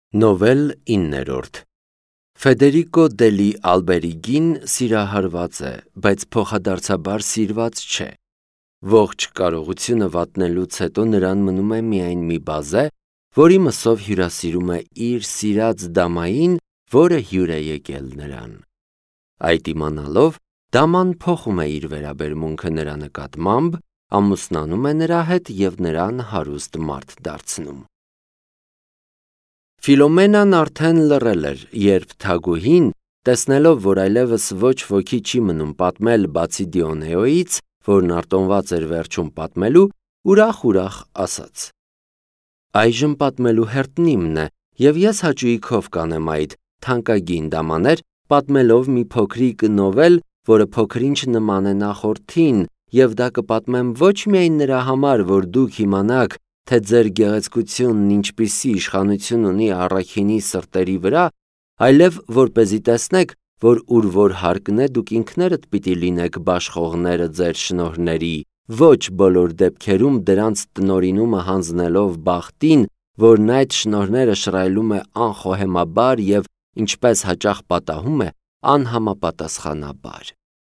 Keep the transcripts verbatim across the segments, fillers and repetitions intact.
Նովել իններորդ Ֆեդերիկո դելի Ալբերիգին սիրահարված է, բայց փոխադարձաբար սիրված չէ։ Ողջ կարողությունը վատնելուց հետո նրան մնում է միայն մի բազե, որի մսով հյուրասիրում է իր սիրած դամային, որը հյուր է եկել նրան։ Այդ իմանալով, դաման փոխում է իր վերաբերմունքը նրա նկատմամբ, ամուսնանում է նրա հետ և նրան հարուստ մարդ դարձնում։ Ֆիլոմենան արդեն լռել էր, երբ թագուհին, տեսնելով, որ այլևս ոչ ոքի չի մնում պատմել բացի Դիոնեոյից, որն արտոնված էր վերջում պատմելու, ուրախ-ուրախ ասաց. «Այժմ պատմելու հերթն իմն է, և ես հաճույքով կանեմ այդ, թանկագին դամաներ, պատմելով մի փոքրիկ նովել, որը փոքր-ինչ նման է նախորդին, և դա կպատմեմ ոչ միայն նրա համար, որ դուք իմանաք, թե ձեր գեղեցկությունն ինչպիսի իշխանություն ունի առաքինի սրտերի վրա, այլև որպեսզի տեսնեք, որ ուր որ հարկն է, դուք ինքներդ պիտի լինեք բաշխողները ձեր շնորհների, ոչ բոլոր դեպքերում դրանց տնօրինումը հանձնելով բախտին, որն այդ շնորհները շռայլում է անխոհեմաբար և, ինչպես հաճախ պատահում է, անհամապատասխանաբար։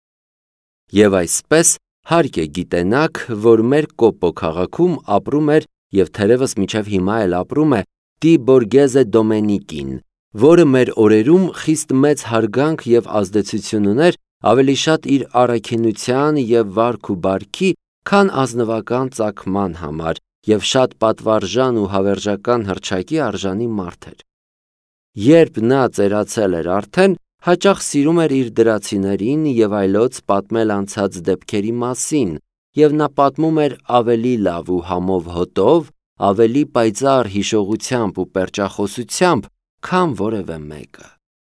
Եվ այսպես հարկ է գիտենաք, որ մեր Կոպպո քաղաքում ապրում էր և թերևս մինչև հիմա էլ ապրում է Դի Բորգեզե Դոմենիկին, որը մեր օրերում խիստ մեծ հարգանք և ազդեցություն ուներ ավելի շատ իր առաքինության և վարք ու բարքի, քան ազնվական ծագման համար և շատ պատվարժան ու հավերժական հռչակի արժանի մարդ էր։ Երբ նա ծերացել էր արդեն, հաճախ սիրում էր իր դրացիներին և այլոց պատմել անցած դեպքերի մասին, և նա պատմում էր ավելի լավ ու համով հոտով, ավելի պայծառ հիշողությամբ ու պերճախոսությամբ, քան որևէ մեկը։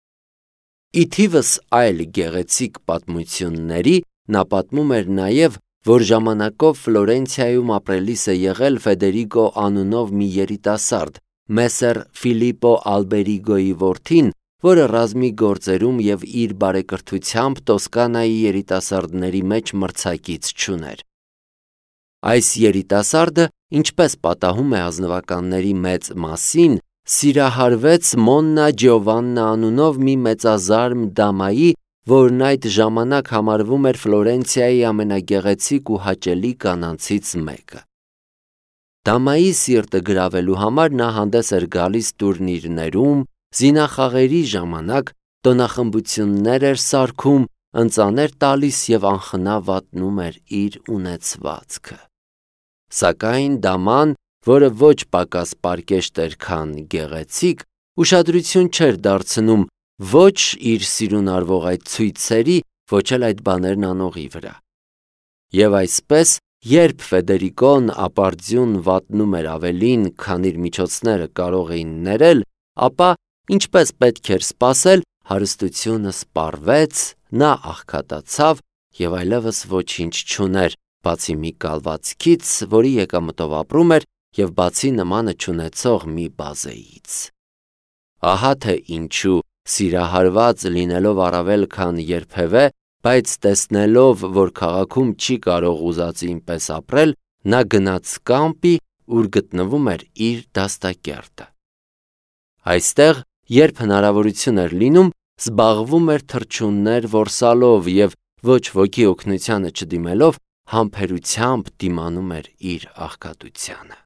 Ի թիվս այլ գեղեցիկ պատմությունների, նա պատմում էր նաև, որ ժամանակով Ֆլորենցիայում ապրելիս է եղել Ֆեդերիկո անունով մի երիտասարդ, Մեսser Ֆիլիպպո Ալբերիգոյի որդին, որը ռազմի գործերում և իր բարեկրթությամբ Տոսկանայի երիտասարդների մեջ մրցակից չուներ։ Այս երիտասարդը, ինչպես պատահում է ազնվականների մեծ մասին, սիրահարվեց Մոննա Ջիովաննա անունով մի մեծազարմ դամայի, որն այդ ժամանակ համարվում էր Ֆլորենցիայի ամենագեղեցիկ ու հաճելի կանանցից մեկը։ Դամայի սիրտը գրավելու համար նա հանդես էր գալիս տուրնիրներում, զինախաղերի ժամանակ տոնախմբություններ էր սարքում, ընծաներ տալիս և անխնա վատնում էր իր ունեցվածքը։ Սակայն դաման, որը ոչ պակաս պարկեշտ էր, քան գեղեցիկ, ուշադրություն չէր դարձնում ոչ իր սիրուն արվող այդ ցույցերի, ոչ էլ այդ բաներն անողի վրա։ Եվ այսպես, երբ Ֆեդերիկոն ապարդյուն վատնում էր ավելին, քան իր միջոցները կարող էին ներել, ապա, ինչպես պետք էր սպասել, հարստությունը սպառվեց, նա աղքատացավ և այլևս ոչինչ չուներ, բացի մի կալվածքից, որի եկամտով ապրում էր, և բացի նմանը չունեցող մի բազեից։ Ահա թե ինչու, սիրահարված լինելով առավել քան երբևէ, բայց տեսնելով, որ քաղաքում չի կարող ուզածին պես ապրել, նա գնաց կամպի, ուր գտնվում էր իր դաստակերտը։ Այստեղ, երբ հնարավորություն էր լինում, զբաղվում էր թռչուններ որսալով և ոչ ոքի օգնությանը չդիմելով, համբերությամբ դիմանում էր իր աղքատությանը։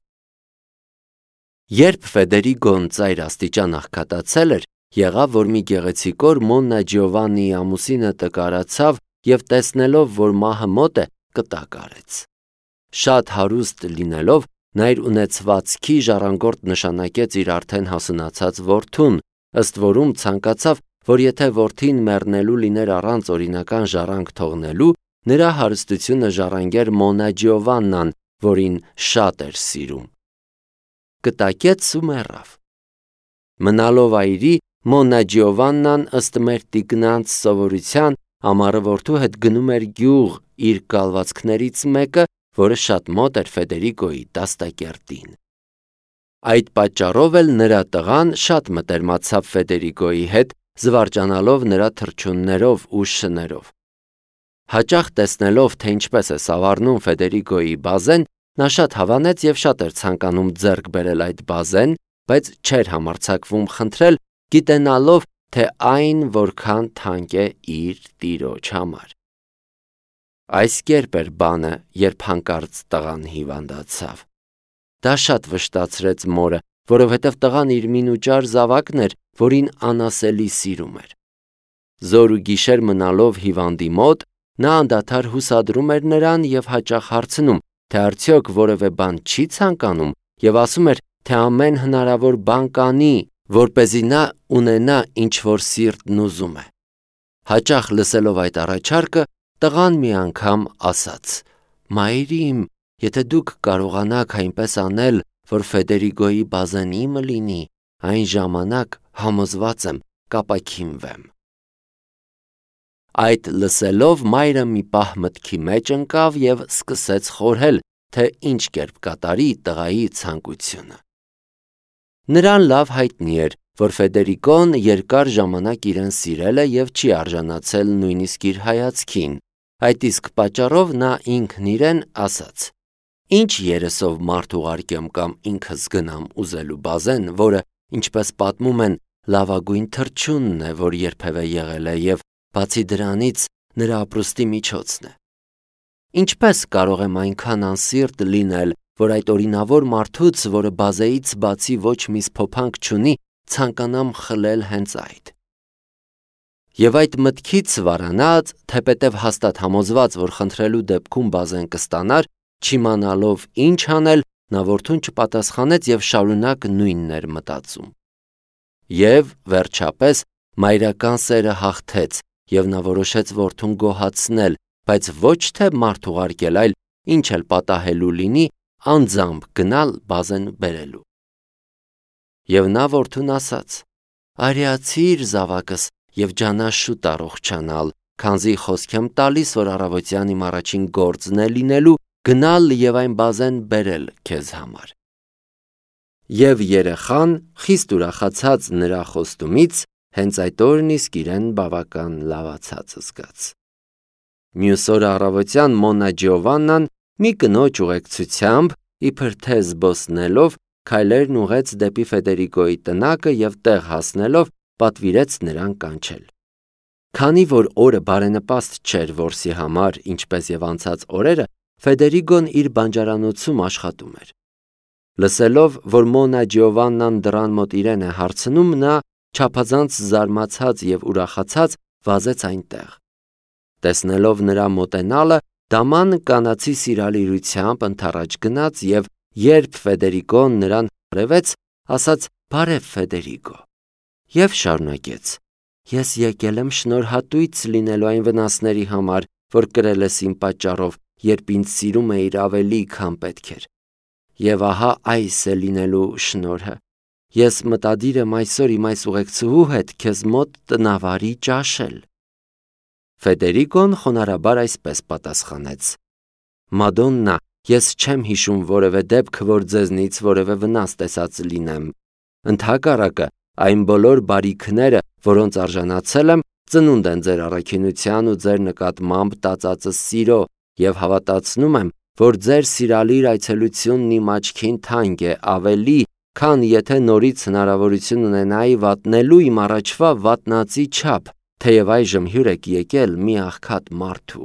Երբ Ֆեդերիկոն ծայր աստիճան աղքատացել էր, եղավ, որ մի գեղեցիկ օր Մոննա Ջիովաննիի ամուսինը տկարացավ և տեսնելով, որ մահը մոտ է, կտակ արեց։ Շատ հարուստ լինելով, նա իր ունեցվածքի ժառանգորդ նշանակեց իր արդեն հասունացած որդուն, ըստ որում ցանկացավ, որ եթե որդին մեռնելու լիներ առանց օրինական ժառանգ թողնելու, նրա հարստությունը ժառանգեր Մոննա Ջիովաննան, որին շատ էր սիրում։ Կտակեց ու մեռավ։ Մնալով այրի, Մոննա Ջիովաննան, ըստ մեր տիկնանց սովորության, ամառը որդու հետ գնում էր գյուղ իր կալվածքներից մեկը, որը շատ մոտ էր Ֆեդերիկոյի դաստակերտին։ Այդ պատճառով էլ նրա տղան շատ մտերմացավ Ֆեդերիկոյի հետ, զվարճանալով նրա թռչուններով ու շներով։ Հաճախ տեսնելով, թե ինչպես է սավառնում Ֆեդերիկոյի բազեն, նա շատ հավանեց և շատ էր ցանկանում ձեռք բերել այդ բազեն, բայց չէր համարձակվում խնդրել, գիտենալով, թե այն որքան թանկ է իր տիրոջ համար։ Այս կերպ էր բանը, երբ հանկարծ տղան հիվանդացավ։ Դա շատ վշտացրեց մորը, որովհետև տղան իր մինուճար զավակն էր, որին անասելի սիրում էր։ Զոր ու գիշեր մնալով հիվանդի մոտ, նա անդադար հուսադրում էր նրան և հաճախ հարցնում, թե արդյոք որևէ բան չի ցանկանում, և ասում էր, թե ամեն հնարավոր բան կանի, որպեսզի նա ունենա ինչ-որ սիրտն ուզում է։ Հաճախ լսելով այդ առաջարկը, տղան մի անգամ ասաց. «Մայրիմ, եթե դուք կարողանաք այնպես անել, որ Ֆեդերիգոյի բազեն իմը լինի, այն ժամանակ համոզված եմ կապաքինվեմ»։ Այդ լսելով մայրը մի պահ մտքի մեջ ընկավ և սկսեց խորհել, թե ինչ կերպ կատարի տղայի ցանկությունը։ Նրան լավ հայտնի էր, որ Ֆեդերիկոն երկար ժամանակ իրեն սիրել է և չի արժանացել նույնիսկ իր հայացքին, այդ իսկ պատճառով նա ինքն իրեն ասաց. «Ինչ երեսով մարդ ուղարկեմ կամ ինքս գնամ ուզելու բազեն, որը, ինչպես պատմում են, լավագույն թռչունն է, որ երբևէ եղել է և բացի դրանից նրա ապրուստի միջոցն է։ Ինչպես կարող եմ այնքան անսիրտ լինել, որ այդ օրինավոր մարդուց, որը բազեից բացի ոչ մի սփոփանք չունի, ցանկանամ խլել հենց այդ»։ Եվ այդ մտքից վարանած, թեպետև հաստատ համոզված, որ խնդրելու դեպքում բազեն կստանար, չիմանալով ինչ անել, նա որդուն չպատասխանեց և շարունակ նույնն էր մտածում։ Եվ վերջապես մայրական սերը հաղթեց, և նա որոշեց որդուն գոհացնել, բայց ոչ թե մարդ ուղարկել, այլ ինչ էլ պատահելու լինի, անձամբ գնալ բազեն բերելու։ Եվ նա որդուն ասաց. «Արիացիր զավակս և ջանաշուտ առողջանալ, քանզի խոսք եմ տալիս, որ առավոտյան իմ առաջին գործն է լինելու գնալ և այն բազեն բերել քեզ համար»։ Եվ երեխան, խիստ ուրախացած նրա խոստումից, հենց այդ օրն իսկ իրեն բավական լավացած զգաց։ Մյուս օրը առավոտյան Մոննա Ջիովաննան մի կնոջ ուղեկցությամբ, իբր թե զբոսնելով, քայլերն ուղղեց դեպի Ֆեդերիկոյի տնակը և տեղ հասնելով պատվիրեց նրան կանչել։ Քանի որ օրը բարենպաստ չէր որսի համար, ինչպես և անցած օրերը, Ֆեդերիկոն իր բանջարանոցում աշխատում էր։ Լսելով, որ Մոննա Ջիովաննան դռան մոտ իրեն է հարցնում, նա չափազանց զարմացած և ուրախացած վազեց այնտեղ։ Տեսնելով նրա մոտենալը, դաման կանացի սիրալիրությամբ ընդառաջ գնաց և երբ Ֆեդերիկոն նրան հարևեց, ասաց. «Բարև Ֆեդերիկո» և շարունակեց. «Ես եկել եմ շնորհատույց լինելու այն վնասների համար, որ կրել ես իմ պատճառով, երբ ինձ սիրում էիր ավելի, քան պետք էր։ Եվ ահա այս է լինելու շնորհը. ես մտադիր եմ այսօր իմ այս ուղեկցուհու հետ քեզ մոտ տնավարի ճաշել»։ Ֆեդերիկոն խոնարհաբար այսպես պատասխանեց. «Մադոննա, ես չեմ հիշում որևէ դեպք, որ ձեզնից որևէ վնաս տեսած լինեմ։ Ընդհակառակը, այն բոլոր բարիքները, որոնց արժանացել եմ, ծնունդ են ձեր առաքինության ու ձեր նկատմամբ տածածս սիրո, և հավատացնում եմ, որ ձեր սիրալիր այցելությունն իմ աչքին թանկ է ավելի, քան եթե նորից հնարավորություն ունենայի վատնելու իմ առաջվա վատնածի չափ, թեև այժմ հյուր եք եկել մի աղքատ մարդու»։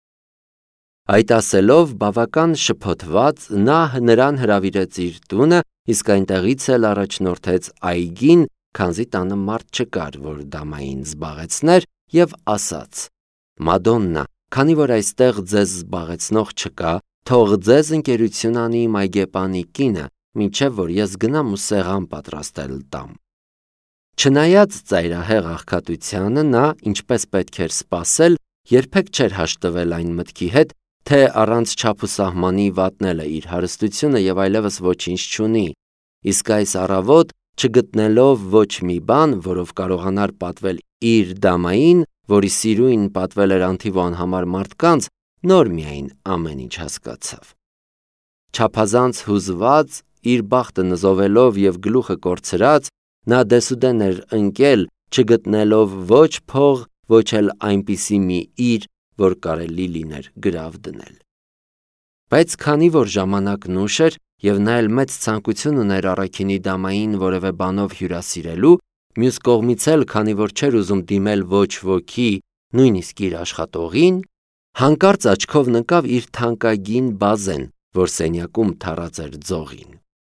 Այդ ասելով, բավական շփոթված, նա նրան հրավիրեց իր տունը, իսկ այնտեղից էլ առաջնորդեց այգին, քանզի տանը մարդ չկար, որ դամային զբաղեցներ, և ասաց. «Մադոննա, քանի որ այստեղ ձեզ զբաղեցնող չկա, թող ձեզ ընկերություն անի իմ այգեպանի կինը, մինչև որ ես գնամ ու սեղան պատրաստել տամ»։ Չնայած ծայրահեղ աղքատությանը, նա, ինչպես պետք էր սպասել, երբեք չէր հաշտվել այն մտքի հետ, թե առանց չափ ու սահմանի վատնելը իր հարստությունը և այլևս ոչինչ չունի, իսկ այս առավոտ, չգտնելով ոչ մի բան, որով կարողանար պատվել իր դամային, որի սիրույն պատվել էր անթիվ ու անհամար մարդկանց, նոր միայն ամեն ինչ հասկացավ։ Չափազանց հուզված, իր բախտը նզովելով և գլուխը կորցրած, նա դեսուդեն էր ընկել, չգտնելով ոչ փող, ոչ էլ այնպիսի մի իր, որ կարելի լիներ գրավ դնել։ Բայց քանի որ ժամանակն ուշ էր, և նա էլ մեծ ցանկություն ուներ առաքինի դամային որևէ բանով հյուրասիրելու, մյուս կողմից էլ, քանի որ չէր ուզում դիմել ոչ ոքի, նույնիսկ իր աշխատողին, հանկարծ աչքով նկավ իր թանկագին բազեն, որ սենյակում թառած էր ձողին։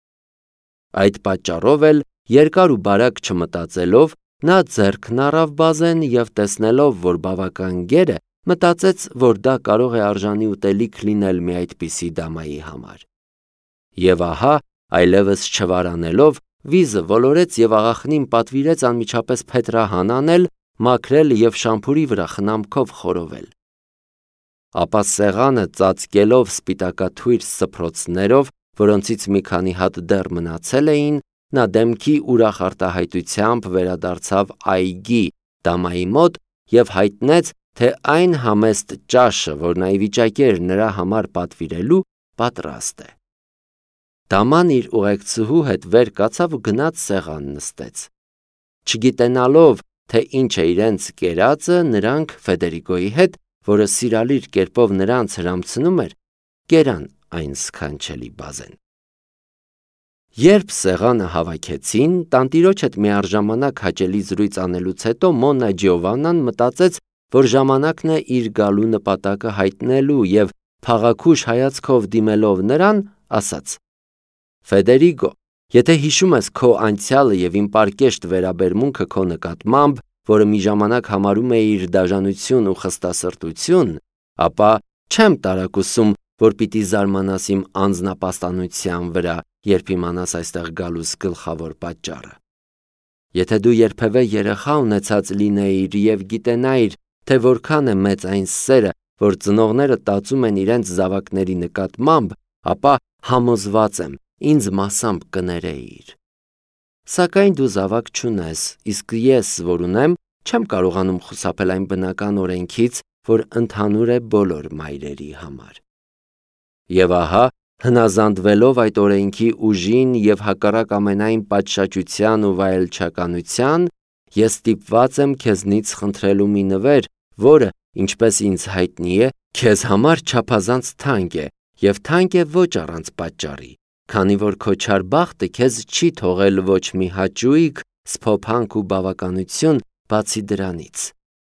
Այդ պատճառով էլ, երկար ու բարակ չմտածելով, նա ձեռքն առավ բազեն և տեսնելով, որ բավական գեր է, մտածեց, որ դա կարող է արժանի ուտելիք լինել մի այդպիսի դամայի համար։ Եվ ահա, այլևս չվարանելով, վիզը ոլորեց և աղախնին պատվիրեց անմիջապես փետրահան անել, մաքրել և շամփուրի վրա խնամքով խորովել։ Ապա սեղանը ծածկելով սպիտակաթույր սփռոցներով, որոնցից մի քանի հատ դեռ մնացել էին, նա դեմքի ուրախ արտահայտությամբ վերադարձավ այգի դամայի մոտ և հայտնեց, թե այն համեստ ճաշը, որ նա ի վիճակի էր նրա համար պատվիրելու, պատրաստ է։ Դաման իր ուղեկցուհու հետ վեր կացավ ու գնաց սեղան նստեց։ Չգիտենալով, թե ինչ է իրենց կերածը, նրանք Ֆեդերիկոյի հետ, որը սիրալիր կերպով նրանց հրամցնում էր, կերան այն սքանչելի բազեն։ Երբ սեղանը հավաքեցին, տանտիրոջ հետ միառժամանակ հաճելի զրույց անելուց հետո Մոննա Ջիովաննան մտածեց, որ ժամանակն է իր գալու նպատակը հայտնելու և փաղաքուշ հայացքով դիմելով նրան, ասաց. «Ֆեդերիկո, եթե հիշում ես քո անցյալը և իմ պարկեշտ վերաբերմունքը քո նկատմամբ, որը մի ժամանակ համարում էիր դաժանություն ու խստասրտություն, ապա չեմ տարակուսում, որ պիտի զարմանաս իմ անձնապաստանության վրա, երբ իմանաս այստեղ գալուս գլխավոր պատճառը։ Եթե դու երբևէ երեխա ունեցած լինեիր և գիտենայիր, թե որքան է մեծ այն սերը, որ ծնողները տածում են իրենց զավակների նկատմամբ, ապա համոզված եմ, ինձ մասամբ կներեիր։ Սակայն դու զավակ չունես, իսկ ես, որ ունեմ, չեմ կարողանում խուսափել այն բնական օրենքից, որ ընդհանուր է բոլոր մայրերի համար։ Եվ ահա, հնազանդվելով այդ օրենքի ուժին և հակառակ ամենայն պատշաճության ու վայելչականության, ես ստիպված եմ քեզնից խնդրելու մի նվեր, որը, ինչպես ինձ հայտնի է, քեզ համար չափազանց թանկ է և թանկ է ոչ առանց պատճառի, քանի որ քո չար բախտը քեզ չի թողել ոչ մի հաճույք, սփոփանք ու բավականություն, բացի դրանից։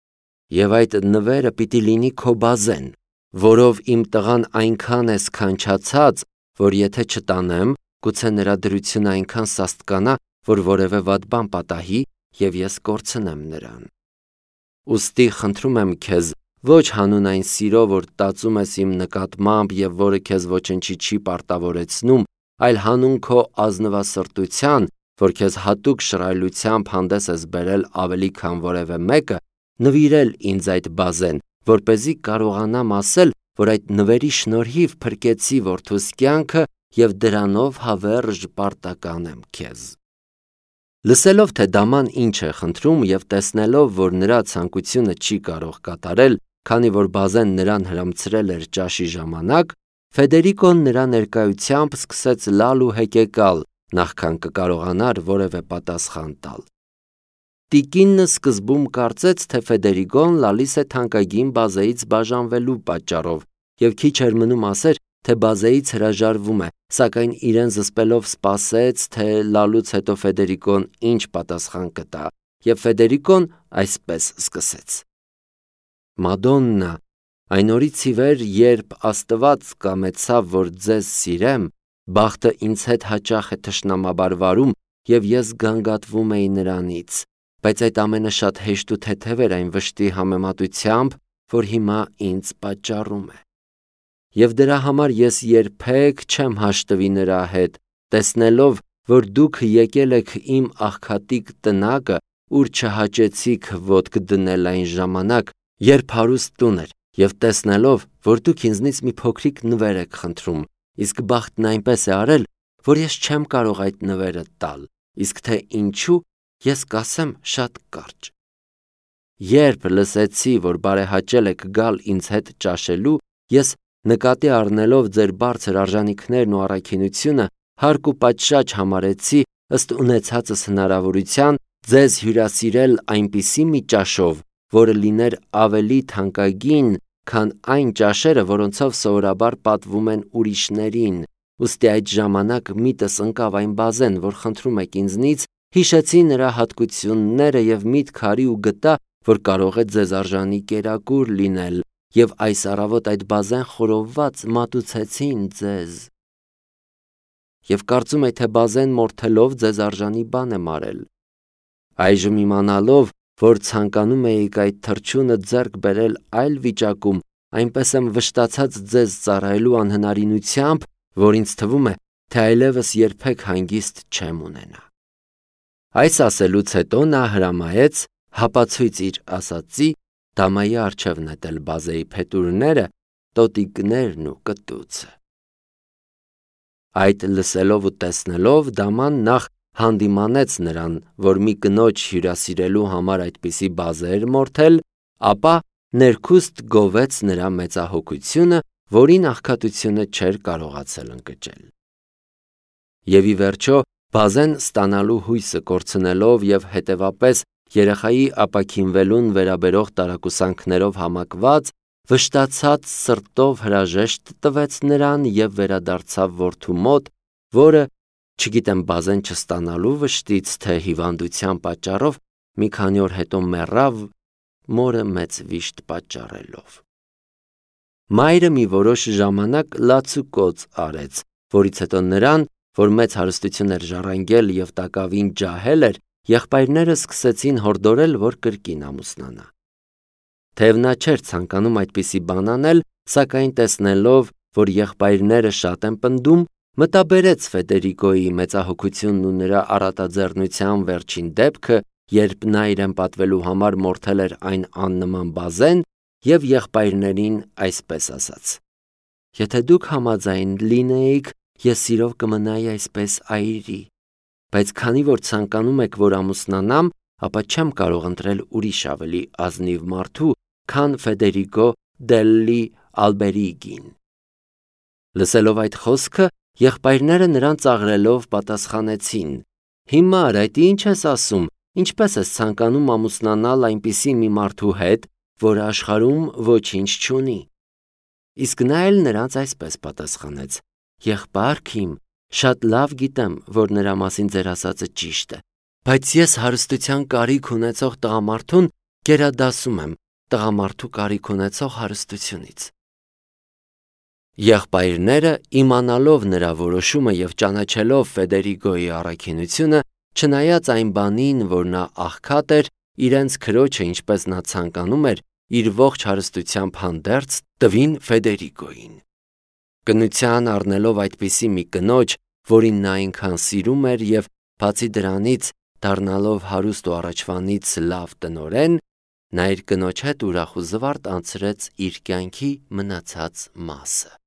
Եվ այդ նվերը պիտի լինի քո բազեն, որով իմ տղան այնքան է սքանչացած, որ եթե չտանեմ, գուցե նրա դրությունը այնքան սաստկանա, որ որևէ վատ բան պատահի և ես կորցնեմ նրան։ Ուստի խնդրում եմ քեզ, ոչ հանուն այն սիրո, որ տածում ես իմ նկատմամբ և որը քեզ ոչնչի չի պարտավորեցնում, այլ հանուն քո ազնվասրտության, որ քեզ հատուկ շռայլությամբ հանդես ես բերել ավելի քան որևէ մեկը, նվիրել ինձ այդ բազեն, որպեսզի կարողանամ ասել, որ այդ նվերի շնորհիվ փրկեցի որդուս կյանքը և դրանով հավերժ պարտական եմ քեզ։ Լսելով, թե դաման ինչ է խնդրում և տեսնելով, որ նրա ցանկությունը չի կարող կատարել, քանի որ բազեն նրան հրամցրել էր ճաշի ժամանակ, Ֆեդերիկոն նրա ներկայությամբ սկսեց լալ ու հեկեկալ, նախքան կկարողանար որևէ պատասխան տալ։ Տիկինը սկզբում կարծեց, թե Ֆեդերիկոն լալիս է թանկագին բազեից բաժանվելու պատճառով և քիչ էր մնում ասեր, թե բազեից հրաժարվում է, սակայն իրեն զսպելով սպասեց, թե լալուց հետո Ֆեդերիկոն ինչ պատասխան կտա, և Ֆեդերիկոն այսպես սկսեց. «Մադոննա, այն օրից ի վեր, երբ Աստված կամեցավ, որ ձեզ սիրեմ, բախտը ինձ հետ հաճախ է թշնամաբար վարում և ես գանգատվում էի նրանից, բայց այդ ամենը շատ հեշտ ու թեթև էր այն վշտի համեմատությամբ, որ հիմա ինձ պատճառում է։ Եվ դրա համար ես երբեք չեմ հաշտվի նրա հետ, տեսնելով, որ դուք եկել եք իմ աղքատիկ տնակը, ուր չհաճեցիք ոտք դնել այն ժամանակ, երբ հարուստ տուն էր, և տեսնելով, որ դուք ինձնից մի փոքրիկ նվեր եք խնդրում, իսկ բախտն այնպես է արել, որ ես չեմ կարող այդ նվերը տալ, իսկ թե ինչու, ես կասեմ շատ կարճ։ Երբ լսեցի, որ բարեհաճել եք գալ ինձ հետ ճաշելու, ես նկատի առնելով ձեր բարձր արժանիքներն ու առաքինությունը, հարկ ու պատշաճ համարեցի ըստ ունեցածս հնարավորության ձեզ հյուրասիրել այնպիսի մի ճաշով, որը լիներ ավելի թանկագին, քան այն ճաշերը, որոնցով սովորաբար պատվում են ուրիշներին, ուստի այդ ժամանակ միտս ընկավ այն բազեն, որ խնդրում եք ինձնից, հիշեցի նրա հատկությունները և միտք արի ու գտա, որ կարող է ձեզ արժանի կերակուր լինել, և այս առավոտ այդ բազեն խորոված մատուցեցին ձեզ։ Եվ կարծում եք, թե բազեն մորթելով ձեզ արժանի բան եմ արել։ Այժմ իմանալով, որ ցանկանում էիք այդ թռչունը ձեռք բերել այլ վիճակում, այնպես եմ վշտացած ձեզ ծառայելու անհնարինությամբ, որ ինձ թվում է, թե այլևս երբեք հանգիստ չեմ ունենա։ Այս ասելուց հետո նա հրամայեց հապացույց իր ասածի դամայի առջև նետել բազեի փետուրները, տոտիկներն ու կտուցը։ Այդ լսելով ու տեսնելով դաման նախ հանդիմանեց նրան, որ մի կնոջ հյուրասիրելու համար այդպիսի բազե էր մորթել, ապա ներքուստ գովեց նրա մեծահոգությունը, որին աղքատությունը չէր կարողացել ընկճել։ Եվ ի վերջո բազեն ստանալու հույսը կորցնելով և հետևապես երեխայի ապաքինվելուն վերաբերող տարակուսանքներով համակված, վշտացած սրտով հրաժեշտ տվեց նրան և վերադարձավ որդու մոտ, որը, չգիտեմ բազեն չստանալու վշտից, թե հիվանդության պատճառով, մի քանի օր հետո մեռավ, մորը մեծ վիշտ պատճառելով։ Մայրը մի որոշ ժամանակ լացուկոծ արեց, որից հետո նրան, որ մեծ հարստություն էր ժառանգել և տակավին ջահել էր, եղբայրները սկսեցին հորդորել, որ կրկին ամուսնանա։ Թեև նա չէր ցանկանում այդպիսի բան անել, սակայն տեսնելով, որ եղբայրները շատ են պնդում, մտաբերեց Ֆեդերիկոյի մեծահոգությունն ու նրա առատաձեռնության վերջին դեպքը, երբ նա իրեն պատվելու համար մորթել էր այն աննման բազեն և եղբայրներին այսպես ասաց. «Եթե դուք համաձայն լինեիք, ես սիրով կմնայի այսպես այրի, բայց քանի որ ցանկանում եք, որ ամուսնանամ, ապա չեմ կարող ընտրել ուրիշ ավելի ազնիվ մարդու, քան Ֆեդերիկո Դելլի Ալբերիգին»։ Լսելով այդ խոսքը, եղբայրները նրան ծաղրելով պատասխանեցին. «Հիմար, այդ ի՞նչ ես ասում, ինչպես ես ցանկանում ամուսնանալ այնպիսի մի մարդու հետ, որը աշխարհում ոչինչ չունի»։ Իսկ նա էլ նրանց այսպես պատասխանեց. «Եղբայրք իմ, շատ լավ գիտեմ, որ նրա մասին ձեր ասածը ճիշտ է, բայց ես հարստության կարիք ունեցող տղամարդուն գերադասում եմ տղամարդու կարիք ունեցող հարստությունից»։ Եղբայրները, իմանալով նրա որոշումը և ճանաչելով Ֆեդերիկոյի առաքինությունը, չնայած այն բանին, որ նա աղքատ էր, իրենց քրոջը, ինչպես նա ցանկանում էր, իր ողջ հարստությամբ հանդերձ տվին Ֆեդերիկոյին։ Կնության առնելով այդպիսի մի կնոջ, որին նա այնքան սիրում էր և բացի դրանից դառնալով հարուստ ու առաջվանից լավ տնօրեն, նա իր կնոջ հետ ուրախ ու զվարթ անցրեց իր կյանքի մնացած մասը։